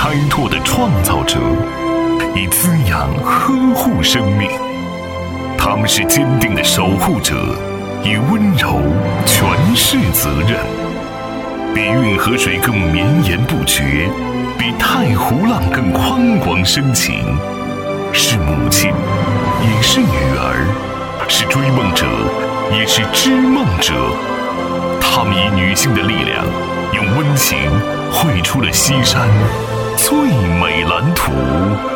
开拓的创造者，以滋养呵护生命。他们是坚定的守护者，以温柔诠释责任。比运河水更绵延不绝，比太湖浪更宽广深情。是母亲，也是女儿，是追梦者，也是织梦者。他们以女性的力量，用温情绘出了西山最美蓝图。